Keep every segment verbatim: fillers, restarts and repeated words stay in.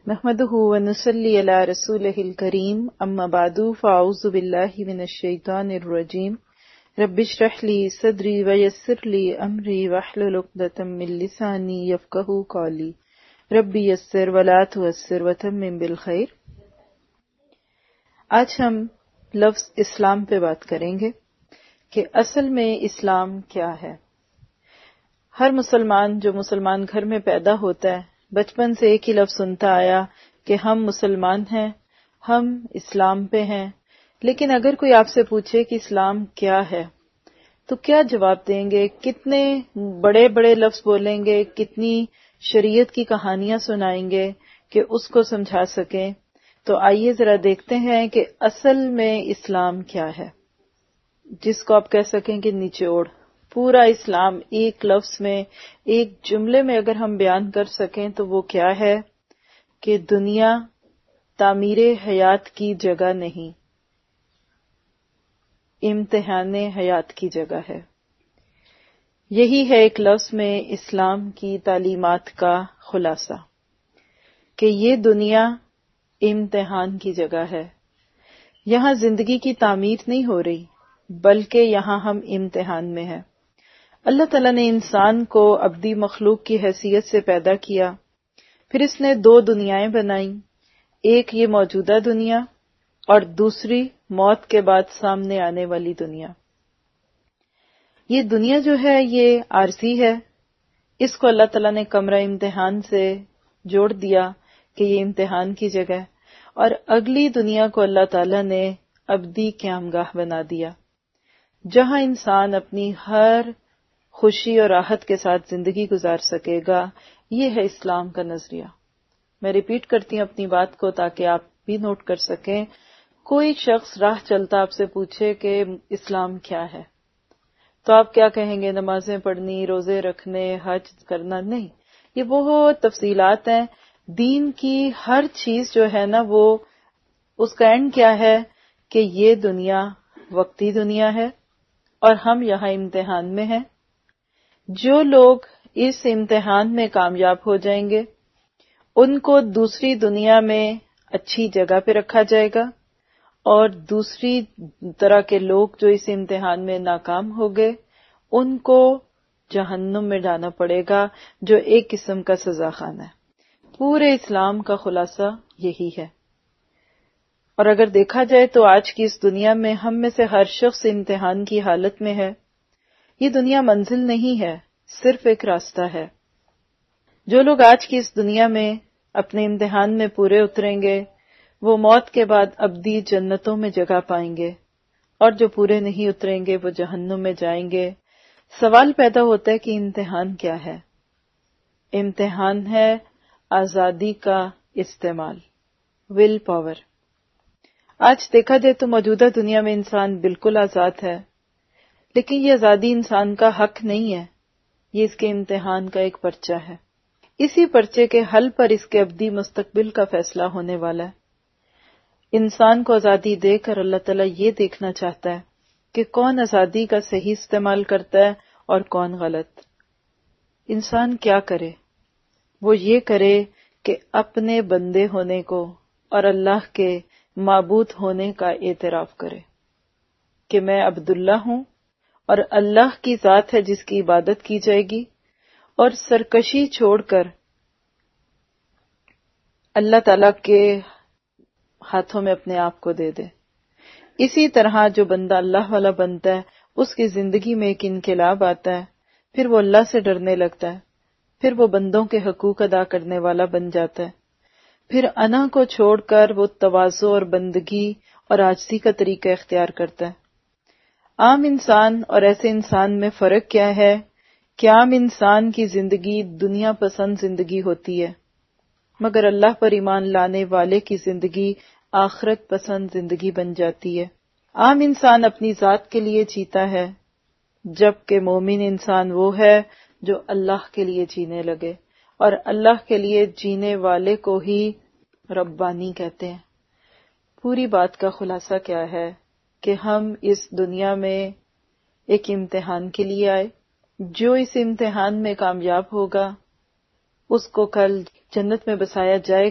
نحمده ونصلي على رسوله الكريم اما بعد فاعوذ بالله من الشيطان الرجيم رب اشرح لي صدري ويسر لي امري واحلل عقدة من لساني يفقهوا قولي رب يسر ولا تعسر وتمم بالخير۔ آج ہم لفظ اسلام پہ بات کریں گے کہ اصل میں اسلام کیا ہے۔ ہر مسلمان جو مسلمان گھر میں پیدا ہوتا ہے بچپن سے ایک ہی لفظ سنتا آیا کہ ہم مسلمان ہیں، ہم اسلام پہ ہیں۔ لیکن اگر کوئی آپ سے پوچھے کہ اسلام کیا ہے تو کیا جواب دیں گے؟ کتنے بڑے بڑے لفظ بولیں گے، کتنی شریعت کی کہانیاں سنائیں گے کہ اس کو سمجھا سکیں۔ تو آئیے ذرا دیکھتے ہیں کہ اصل میں اسلام کیا ہے، جس کو آپ کہہ سکیں کہ نچوڑ پورا اسلام ایک لفظ میں، ایک جملے میں اگر ہم بیان کر سکیں تو وہ کیا ہے کہ دنیا تعمیر حیات کی جگہ نہیں، امتحان حیات کی جگہ ہے۔ یہی ہے ایک لفظ میں اسلام کی تعلیمات کا خلاصہ کہ یہ دنیا امتحان کی جگہ ہے۔ یہاں زندگی کی تعمیر نہیں ہو رہی بلکہ یہاں ہم امتحان میں ہیں۔ اللہ تعالیٰ نے انسان کو ابدی مخلوق کی حیثیت سے پیدا کیا، پھر اس نے دو دنیایں بنائیں، ایک یہ موجودہ دنیا اور دوسری موت کے بعد سامنے آنے والی دنیا۔ یہ دنیا جو ہے یہ عارضی ہے، اس کو اللہ تعالیٰ نے کمرہ امتحان سے جوڑ دیا کہ یہ امتحان کی جگہ ہے، اور اگلی دنیا کو اللہ تعالیٰ نے ابدی قیامگاہ بنا دیا، جہاں انسان اپنی ہر خوشی اور راحت کے ساتھ زندگی گزار سکے گا۔ یہ ہے اسلام کا نظریہ۔ میں ریپیٹ کرتی ہوں اپنی بات کو تاکہ آپ بھی نوٹ کر سکیں۔ کوئی شخص راہ چلتا آپ سے پوچھے کہ اسلام کیا ہے تو آپ کیا کہیں گے؟ نمازیں پڑھنی، روزے رکھنے، حج کرنا؟ نہیں، یہ بہت تفصیلات ہیں۔ دین کی ہر چیز جو ہے نا وہ اس کا اینڈ کیا ہے کہ یہ دنیا وقتی دنیا ہے اور ہم یہاں امتحان میں ہیں۔ جو لوگ اس امتحان میں کامیاب ہو جائیں گے ان کو دوسری دنیا میں اچھی جگہ پہ رکھا جائے گا، اور دوسری طرح کے لوگ جو اس امتحان میں ناکام ہو گئے ان کو جہنم میں جانا پڑے گا، جو ایک قسم کا سزا خانہ ہے۔ پورے اسلام کا خلاصہ یہی ہے۔ اور اگر دیکھا جائے تو آج کی اس دنیا میں ہم میں سے ہر شخص امتحان کی حالت میں ہے۔ یہ دنیا منزل نہیں ہے، صرف ایک راستہ ہے۔ جو لوگ آج کی اس دنیا میں اپنے امتحان میں پورے اتریں گے وہ موت کے بعد ابدی جنتوں میں جگہ پائیں گے، اور جو پورے نہیں اتریں گے وہ جہنم میں جائیں گے۔ سوال پیدا ہوتا ہے کہ امتحان کیا ہے؟ امتحان ہے آزادی کا استعمال، ول پاور۔ آج دیکھا جائے تو موجودہ دنیا میں انسان بالکل آزاد ہے، لیکن یہ آزادی انسان کا حق نہیں ہے، یہ اس کے امتحان کا ایک پرچہ ہے۔ اسی پرچے کے حل پر اس کے ابدی مستقبل کا فیصلہ ہونے والا ہے۔ انسان کو آزادی دے کر اللہ تعالیٰ یہ دیکھنا چاہتا ہے کہ کون آزادی کا صحیح استعمال کرتا ہے اور کون غلط۔ انسان کیا کرے؟ وہ یہ کرے کہ اپنے بندے ہونے کو اور اللہ کے معبود ہونے کا اعتراف کرے کہ میں عبداللہ ہوں اور اللہ کی ذات ہے جس کی عبادت کی جائے گی، اور سرکشی چھوڑ کر اللہ تعالیٰ کے ہاتھوں میں اپنے آپ کو دے دے۔ اسی طرح جو بندہ اللہ والا بنتا ہے اس کی زندگی میں ایک انقلاب آتا ہے، پھر وہ اللہ سے ڈرنے لگتا ہے، پھر وہ بندوں کے حقوق ادا کرنے والا بن جاتا ہے، پھر انا کو چھوڑ کر وہ تواضع اور بندگی اور عاجزی کا طریقہ اختیار کرتا ہے۔ عام انسان اور ایسے انسان میں فرق کیا ہے کہ عام انسان کی زندگی دنیا پسند زندگی ہوتی ہے، مگر اللہ پر ایمان لانے والے کی زندگی آخرت پسند زندگی بن جاتی ہے۔ عام انسان اپنی ذات کے لیے جیتا ہے، جبکہ مومن انسان وہ ہے جو اللہ کے لیے جینے لگے، اور اللہ کے لیے جینے والے کو ہی ربانی کہتے ہیں۔ پوری بات کا خلاصہ کیا ہے کہ ہم اس دنیا میں ایک امتحان کے لیے آئے، جو اس امتحان میں کامیاب ہوگا اس کو کل جنت میں بسایا جائے گا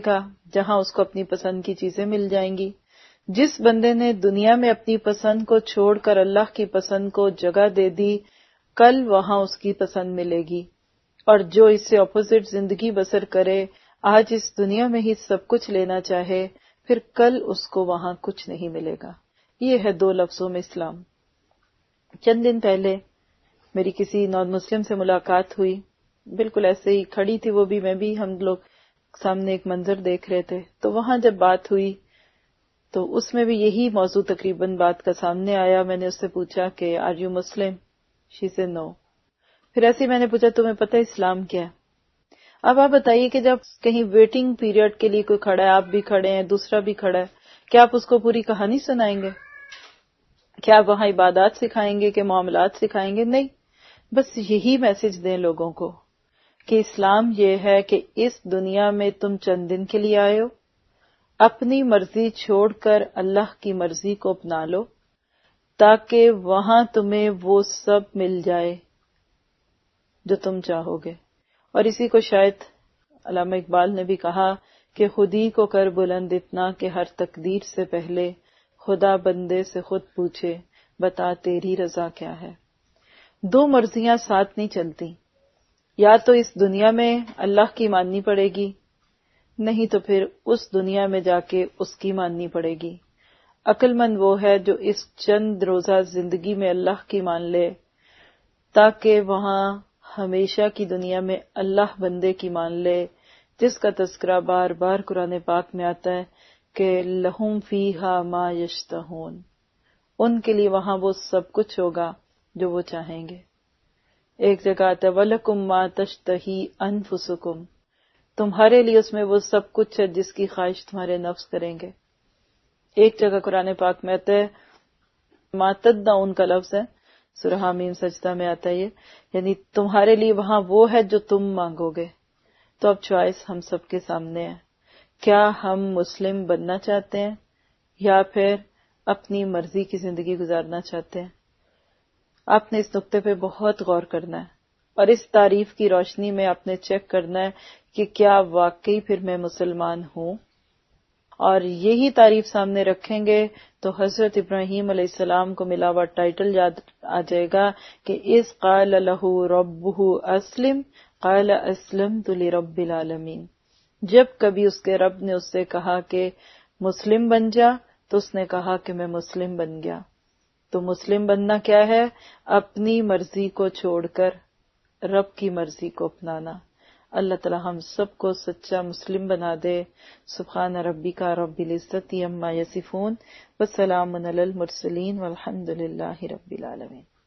جہاں اس کو اپنی پسند کی چیزیں مل جائیں گی۔ جس بندے نے دنیا میں اپنی پسند کو چھوڑ کر اللہ کی پسند کو جگہ دے دی، کل وہاں اس کی پسند ملے گی، اور جو اس سے اپوزٹ زندگی بسر کرے، آج اس دنیا میں ہی سب کچھ لینا چاہے، پھر کل اس کو وہاں کچھ نہیں ملے گا۔ یہ ہے دو لفظوں میں اسلام۔ چند دن پہلے میری کسی نان مسلم سے ملاقات ہوئی، بالکل ایسے ہی کھڑی تھی وہ بھی، میں بھی، ہم لوگ سامنے ایک منظر دیکھ رہے تھے، تو وہاں جب بات ہوئی تو اس میں بھی یہی موضوع تقریباً بات کا سامنے آیا۔ میں نے اس سے پوچھا کہ آر یو مسلم؟ شی سے نو۔ پھر ایسے ہی میں نے پوچھا تمہیں پتہ ہے اسلام کیا ہے؟ اب آپ بتائیے کہ جب کہیں ویٹنگ پیریڈ کے لیے کوئی کھڑا ہے، آپ بھی کھڑے ہیں، دوسرا بھی کھڑا ہے، کیا آپ اس کو پوری کہانی سنائیں گے؟ کیا آپ وہاں عبادات سکھائیں گے کہ معاملات سکھائیں گے؟ نہیں، بس یہی میسج دیں لوگوں کو کہ اسلام یہ ہے کہ اس دنیا میں تم چند دن کے لیے آئے ہو، اپنی مرضی چھوڑ کر اللہ کی مرضی کو اپنا لو، تاکہ وہاں تمہیں وہ سب مل جائے جو تم چاہو گے۔ اور اسی کو شاید علامہ اقبال نے بھی کہا کہ خودی کو کر بلند اتنا کہ ہر تقدیر سے پہلے خدا بندے سے خود پوچھے بتا تیری رضا کیا ہے۔ دو مرضیاں ساتھ نہیں چلتی، یا تو اس دنیا میں اللہ کی ماننی پڑے گی، نہیں تو پھر اس دنیا میں جا کے اس کی ماننی پڑے گی۔ عقل مند وہ ہے جو اس چند روزہ زندگی میں اللہ کی مان لے، تاکہ وہاں ہمیشہ کی دنیا میں اللہ بندے کی مان لے، جس کا تذکرہ بار بار قرآن پاک میں آتا ہے کہ لہم فیہا ما یشتہون، ان کے لیے وہاں وہ سب کچھ ہوگا جو وہ چاہیں گے۔ ایک جگہ آتا ہے وَلَكُمْ مَا تَشْتَهِي أَنفُسُكُمْ، تمہارے لیے اس میں وہ سب کچھ ہے جس کی خواہش تمہارے نفس کریں گے۔ ایک جگہ قرآن پاک میں آتا ہے مَا تَدَّعُونَ کا لفظ ہے، سورہ حامیم سجدہ میں آتا ہے یہ، یعنی تمہارے لیے وہاں وہ ہے جو تم مانگو گے۔ تو اب چوائس ہم سب کے سامنے ہے، کیا ہم مسلم بننا چاہتے ہیں یا پھر اپنی مرضی کی زندگی گزارنا چاہتے ہیں؟ آپ نے اس نقطے پہ بہت غور کرنا ہے، اور اس تعریف کی روشنی میں آپ نے چیک کرنا ہے کہ کیا واقعی پھر میں مسلمان ہوں۔ اور یہی تعریف سامنے رکھیں گے تو حضرت ابراہیم علیہ السلام کو ملا ہوا ٹائٹل یاد آ جائے گا کہ اذ قال لہ ربہ اسلم قال اسلمت لرب العالمین، جب کبھی اس کے رب نے اس سے کہا کہ مسلم بن جا تو اس نے کہا کہ میں مسلم بن گیا۔ تو مسلم بننا کیا ہے؟ اپنی مرضی کو چھوڑ کر رب کی مرضی کو اپنانا۔ اللہ تعالی ہم سب کو سچا مسلم بنا دے۔ سبحان ربک رب العزت عما یصفون، وسلام علی المرسلین والحمد للہ رب العالمین۔